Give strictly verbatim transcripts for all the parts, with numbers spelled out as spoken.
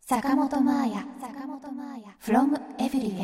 坂本真綾 from everywhere。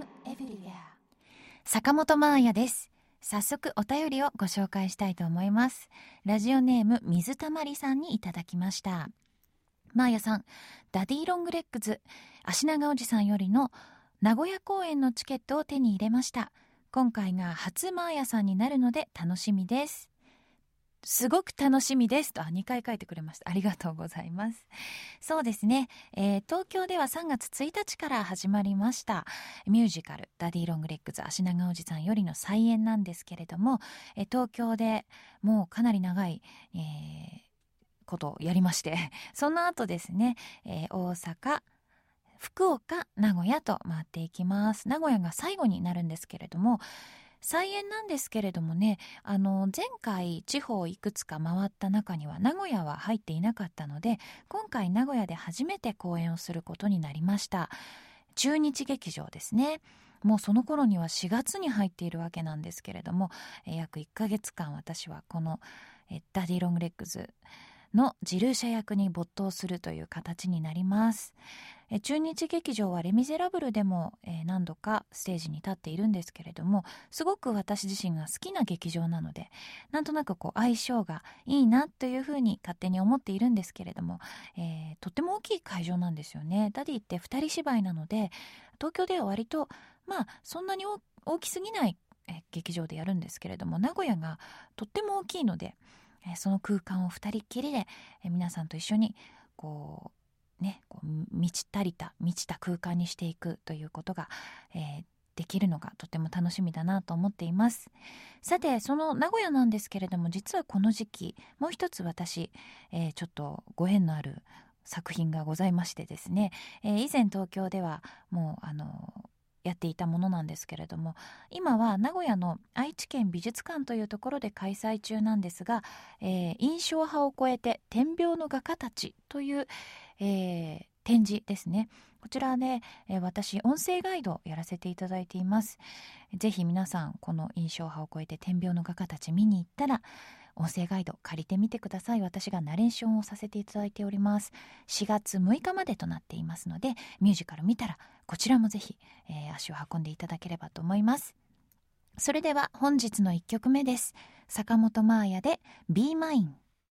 坂本真綾です。早速お便りをご紹介したいと思います。ラジオネーム水たまりさんにいただきました。真綾さん、ダディロングレッグズ足長おじさんよりの名古屋公演のチケットを手に入れました。今回が初真綾さんになるので楽しみです。すごく楽しみですとにかい書いてくれました。ありがとうございます。そうですね、えー、東京ではさんがつついたちから始まりましたミュージカルダディロングレッグズ足長おじさんよりの再演なんですけれども、えー、東京でもうかなり長い、えー、ことをやりましてその後ですね、えー、大阪福岡名古屋と回っていきます。名古屋が最後になるんですけれども、再演なんですけれどもね、あの前回地方をいくつか回った中には名古屋は入っていなかったので、今回名古屋で初めて公演をすることになりました。中日劇場ですね。もうその頃にはしがつに入っているわけなんですけれども、え約いっかげつかん私はこのえダディロングレッグズのジルーシャ役に没頭するという形になります。え中日劇場はレ・ミゼラブルでも、えー、何度かステージに立っているんですけれども、すごく私自身が好きな劇場なので、なんとなくこう相性がいいなというふうに勝手に思っているんですけれども、えー、とっても大きい会場なんですよね。ダディってふたり芝居なので、東京では割とまあそんなに大きすぎないえ劇場でやるんですけれども、名古屋がとっても大きいので、えその空間をふたりっきりでえ皆さんと一緒にこうね、こう満ち足りた満ちた空間にしていくということが、えー、できるのがとても楽しみだなと思っています。さて、その名古屋なんですけれども、実はこの時期もう一つ私、えー、ちょっとご縁のある作品がございましてですね、えー、以前東京ではもうあのやっていたものなんですけれども、今は名古屋の愛知県美術館というところで開催中なんですが、えー、印象派を超えて点描の画家たちという、えー、展示ですね。こちらで、えー、私音声ガイドをやらせていただいています。ぜひ皆さんこの印象派を超えて点描の画家たち見に行ったら音声ガイド借りてみてください。私がナレーションをさせていただいております。しがつむいかまでとなっていますので、ミュージカル見たらこちらもぜひ、えー、足を運んでいただければと思います。それでは本日のいっきょくめです。坂本真綾で Be Mine。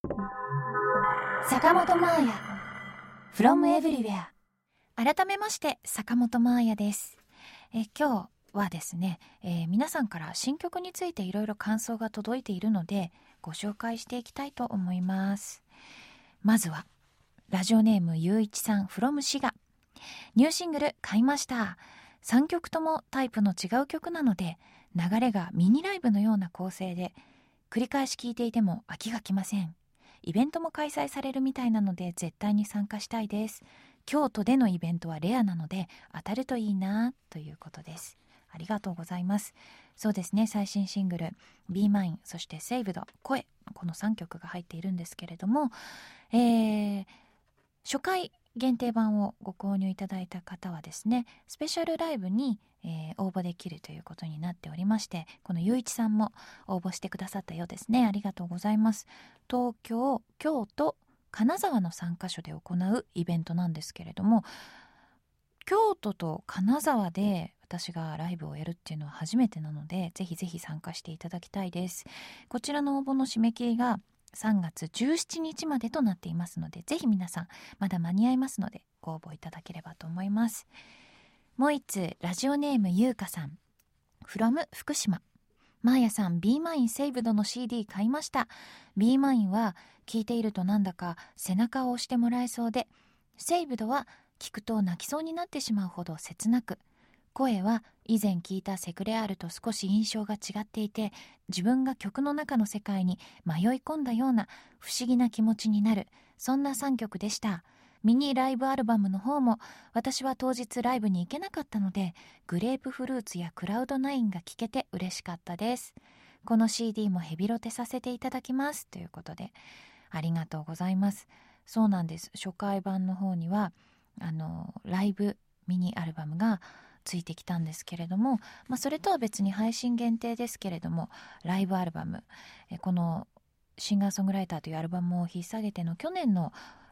坂本真綾 from everywhere。 改めまして坂本真綾です。え今日はですね、えー、皆さんから新曲についていろいろ感想が届いているのでご紹介していきたいと思います。まずはラジオネームゆういちさん from 滋賀。ニューシングル買いました。さんきょくともタイプの違う曲なので流れがミニライブのような構成で繰り返し聴いていても飽きがきません。イベントも開催されるみたいなので絶対に参加したいです。京都でのイベントはレアなので当たるといいなということです。ありがとうございます。そうですね、最新シングル Be Mine、 そして Saved 声、このさんきょくが入っているんですけれども、えー、初回限定版をご購入いただいた方はですね、スペシャルライブに、えー、応募できるということになっておりまして、このゆういちさんも応募してくださったようですね。ありがとうございます。東京、京都、金沢のさんかしょで行うイベントなんですけれども、京都と金沢で私がライブをやるっていうのは初めてなので、ぜひぜひ参加していただきたいです。こちらの応募の締め切りがさんがつじゅうしちにちまでとなっていますので、ぜひ皆さんまだ間に合いますのでご応募いただければと思います。もう一通、ラジオネームゆうかさん from 福島。マーヤさん、 Be Mine Saved の シーディー 買いました。 Be Mine は聴いているとなんだか背中を押してもらえそうで、 Saved は聞くと泣きそうになってしまうほど切なく、声は以前聞いたセクレアールと少し印象が違っていて、自分が曲の中の世界に迷い込んだような不思議な気持ちになる、そんなさんきょくでした。ミニライブアルバムの方も私は当日ライブに行けなかったので、グレープフルーツやクラウドナインが聴けて嬉しかったです。この シーディー もヘビロテさせていただきますということで、ありがとうございます。そうなんです。初回版の方にはあのライブミニアルバムがついてきたんですけれども、まあ、それとは別に配信限定ですけれども、ライブアルバム、えこのシンガーソングライターというアルバムを引っ提げての去年の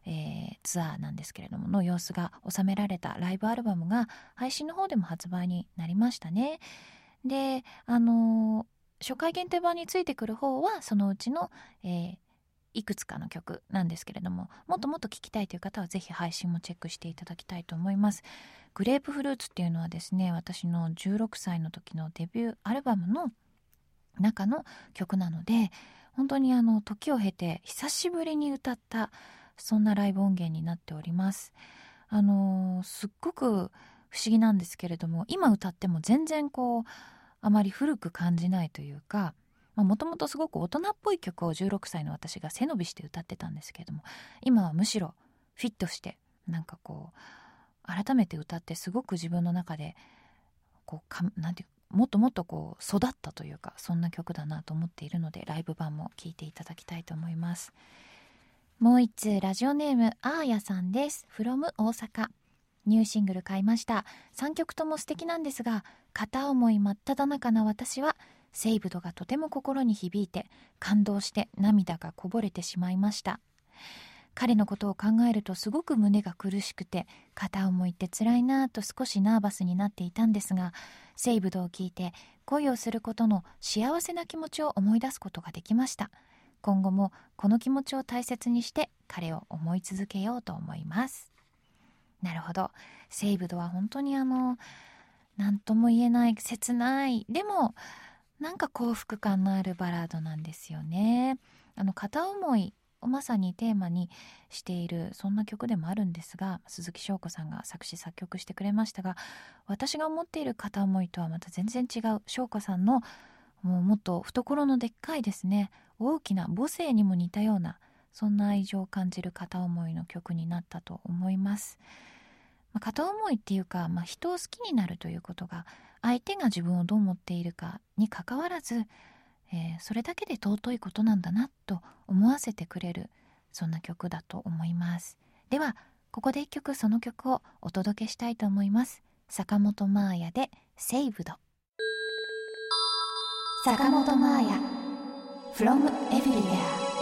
えー、ツアーなんですけれどもの様子が収められたライブアルバムが配信の方でも発売になりましたね。で、あのー、初回限定版についてくる方はそのうちの、えー、いくつかの曲なんですけれども、もっともっと聴きたいという方はぜひ配信もチェックしていただきたいと思います。グレープフルーツっていうのはですね、私のじゅうろくさいの時のデビューアルバムの中の曲なので、本当にあの時を経て久しぶりに歌ったそんなライブ音源になっております。あのー、すっごく不思議なんですけれども、今歌っても全然こうあまり古く感じないというか、もともとすごく大人っぽい曲をじゅうろくさいの私が背伸びして歌ってたんですけれども、今はむしろフィットしてなんかこう改めて歌ってすごく自分の中でこうかなんていうもっともっとこう育ったというか、そんな曲だなと思っているので、ライブ版も聴いていただきたいと思います。もう一通ラジオネームあーやさんです。 from 大阪。ニューシングル買いました。さんきょくとも素敵なんですが、片思い真っ只中な私はセイブドがとても心に響いて感動して涙がこぼれてしまいました。彼のことを考えるとすごく胸が苦しくて、片思いって辛いなぁと少しナーバスになっていたんですが、セイブドを聞いて恋をすることの幸せな気持ちを思い出すことができました。今後もこの気持ちを大切にして彼を思い続けようと思います。なるほど。セイブドは本当にあの何とも言えない切ない、でもなんか幸福感のあるバラードなんですよね。あの片思いをまさにテーマにしているそんな曲でもあるんですが、鈴木翔子さんが作詞作曲してくれましたが、私が思っている片思いとはまた全然違う、翔子さんのもうもっと懐のでっかいですね、大きな母性にも似たような、そんな愛情を感じる片思いの曲になったと思います。まあ、片思いっていうか、まあ、人を好きになるということが相手が自分をどう思っているかにかかわらず、えー、それだけで尊いことなんだなと思わせてくれる、そんな曲だと思います。ではここで一曲その曲をお届けしたいと思います。坂本真綾でセイブド。坂本真綾 from everywhere。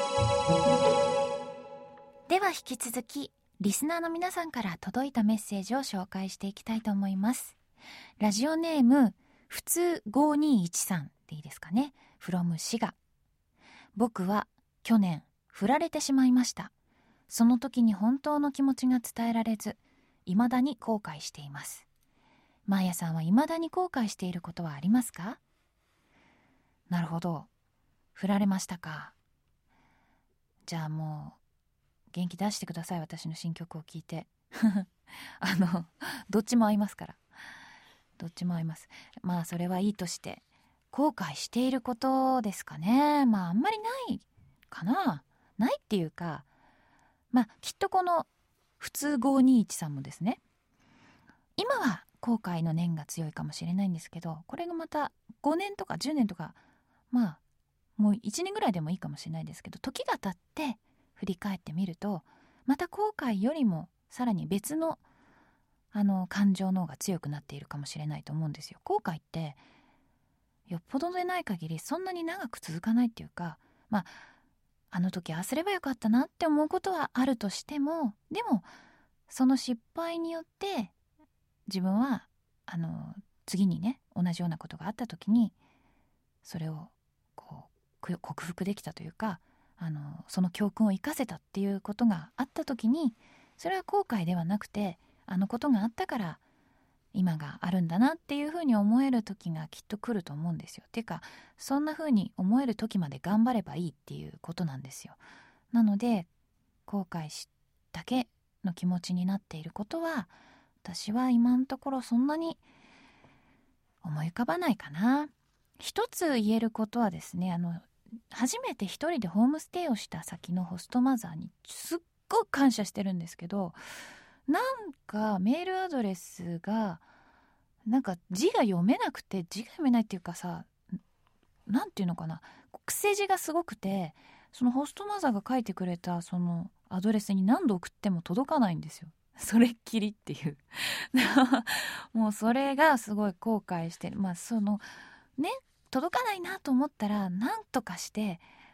では引き続きリスナーの皆さんから届いたメッセージを紹介していきたいと思います。ラジオネームふつごにいちさんでいいですかね。 from 滋賀。僕は去年振られてしまいました。その時に本当の気持ちが伝えられず、未だに後悔しています。マーヤさんは未だに後悔していることはありますか？なるほど、振られましたか。じゃあもう元気出してください。私の新曲を聴いてあのどっちも合いますから、どっちも合います。まあそれはいいとして、後悔していることですかね。まああんまりないかな。ないっていうか、まあきっとこの普通ごにいちさんもですね、今は後悔の念が強いかもしれないんですけど、これがまたごねんとかじゅうねんとか、まあもういちねんぐらいでもいいかもしれないですけど、時が経って振り返ってみると、また後悔よりもさらに別のあの感情の方が強くなっているかもしれないと思うんですよ。後悔ってよっぽどでない限りそんなに長く続かないっていうか、まああの時ああすればよかったなって思うことはあるとしても、でもその失敗によって自分はあの次にね、同じようなことがあった時にそれをこう克服できたというか、あのその教訓を生かせたっていうことがあった時に、それは後悔ではなくて、あのことがあったから今があるんだなっていうふうに思える時がきっと来ると思うんですよ。てかそんなふうに思える時まで頑張ればいいっていうことなんですよ。なので後悔しだけの気持ちになっていることは、私は今のところそんなに思い浮かばないかな。一つ言えることはですね、あの初めて一人でホームステイをした先のホストマザーにすっごく感謝してるんですけど、なんかメールアドレスがなんか字が読めなくて、字が読めないっていうかさ、なんていうのかな、癖字がすごくて、そのホストマザーが書いてくれたそのアドレスに何度送っても届かないんですよ。それっきりっていうもうそれがすごい後悔してる。まあそのね、届かないなと思ったら何とかして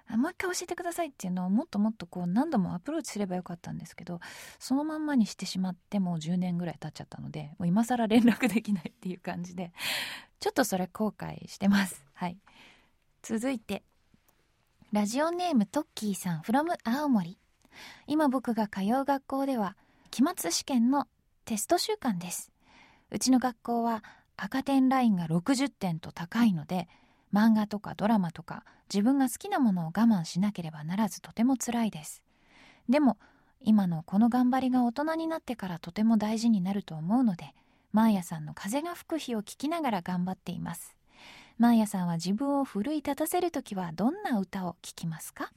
もう一回教えてくださいっていうのをもっともっとこう何度もアプローチすればよかったんですけど、そのまんまにしてしまってもうじゅうねんぐらい経っちゃったので、もう今更連絡できないっていう感じで、ちょっとそれ後悔してます。はい。続いてラジオネームトッキーさん from 青森。今僕が通う学校では期末試験のテスト週間です。うちの学校は赤点ラインがろくじゅってんと高いので、漫画とかドラマとか自分が好きなものを我慢しなければならずとても辛いです。でも今のこの頑張りが大人になってからとても大事になると思うので、マーヤさんの風が吹く日を聞きながら頑張っています。マーヤさんは自分を奮い立たせるときはどんな歌を聴きますか？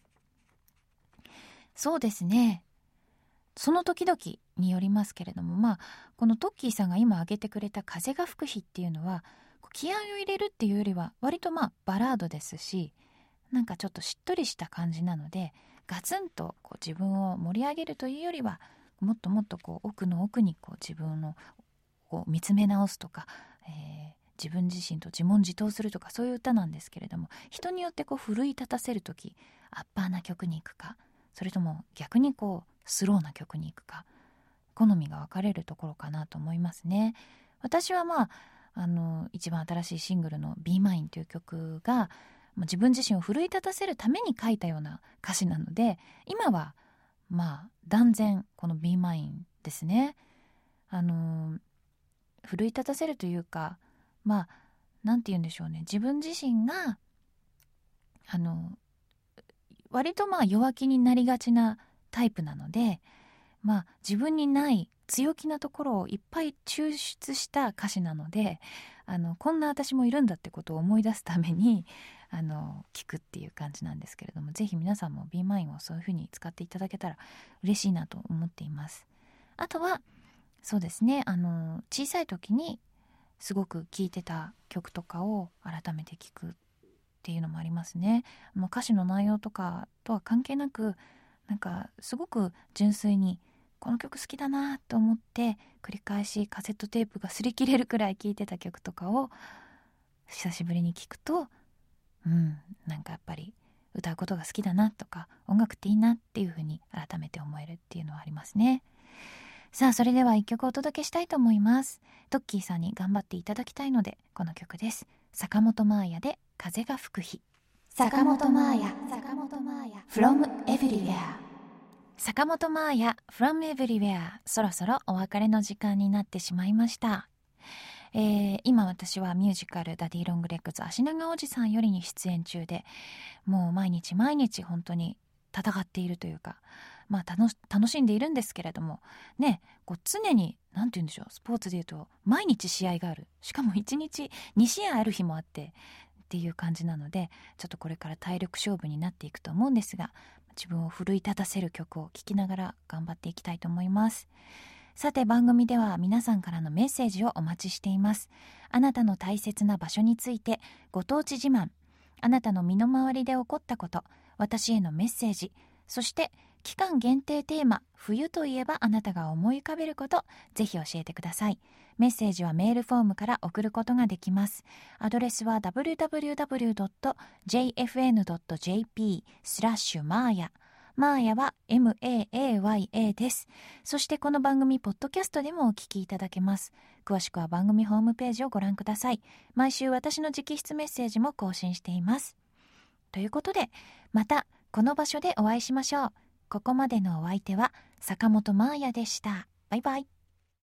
そうですね、その時々によりますけれども、まあこのトッキーさんが今挙げてくれた風が吹く日っていうのは気合を入れるっていうよりは割とまあバラードですし、なんかちょっとしっとりした感じなので、ガツンとこう自分を盛り上げるというよりは、もっともっとこう奥の奥にこう自分をこう見つめ直すとか、えー自分自身と自問自答するとか、そういう歌なんですけれども、人によってこう奮い立たせるときアッパーな曲に行くか、それとも逆にこうスローな曲に行くか、好みが分かれるところかなと思いますね。私はまああの一番新しいシングルの Be Mine という曲が自分自身を奮い立たせるために書いたような歌詞なので、今はまあ断然この Be Mine ですね。あの奮い立たせるというか、まあなんて言うんでしょうね、自分自身があの割とまあ弱気になりがちなタイプなので、まあ自分にない強気なところをいっぱい抽出した歌詞なので、あのこんな私もいるんだってことを思い出すためにあの聞くっていう感じなんですけれども、ぜひ皆さんも Be Mine をそういう風に使っていただけたら嬉しいなと思っています。あとはそうですね、あの小さい時にすごく聴いてた曲とかを改めて聴くっていうのもありますね。もう歌詞の内容とかとは関係なく、なんかすごく純粋にこの曲好きだなと思って繰り返しカセットテープが擦り切れるくらい聴いてた曲とかを久しぶりに聴くと、うんなんかやっぱり歌うことが好きだなとか、音楽っていいなっていう風に改めて思えるっていうのはありますね。さあそれでは一曲お届けしたいと思います。トッキーさんに頑張っていただきたいのでこの曲です。坂本真綾で風が吹く日。坂本真綾 from everywhere。 坂本真綾 from everywhere。 そろそろお別れの時間になってしまいました。えー、今私はミュージカルダディロングレッグズ足長おじさんよりに出演中で、もう毎日毎日本当に戦っているというか、まあ、楽し、楽しんでいるんですけれどもね、こう常になんて言うんでしょう、スポーツでいうと毎日試合がある、しかもいちにちに試合ある日もあってっていう感じなので、ちょっとこれから体力勝負になっていくと思うんですが、自分を奮い立たせる曲を聴きながら頑張っていきたいと思います。さて番組では皆さんからのメッセージをお待ちしています。あなたの大切な場所についてご当地自慢、あなたの身の回りで起こったこと、私へのメッセージ、そして期間限定テーマ冬といえばあなたが思い浮かべること、ぜひ教えてください。メッセージはメールフォームから送ることができます。アドレスは ダブリューダブリューダブリュードットジェイエフエヌドットジェーピー スラッシュマーヤ。マーヤは エムエーエーワイエー です。そしてこの番組ポッドキャストでもお聞きいただけます。詳しくは番組ホームページをご覧ください。毎週私の直筆メッセージも更新しています。ということでまたこの場所でお会いしましょう。ここまでのお相手は坂本真綾でした。バイバイ。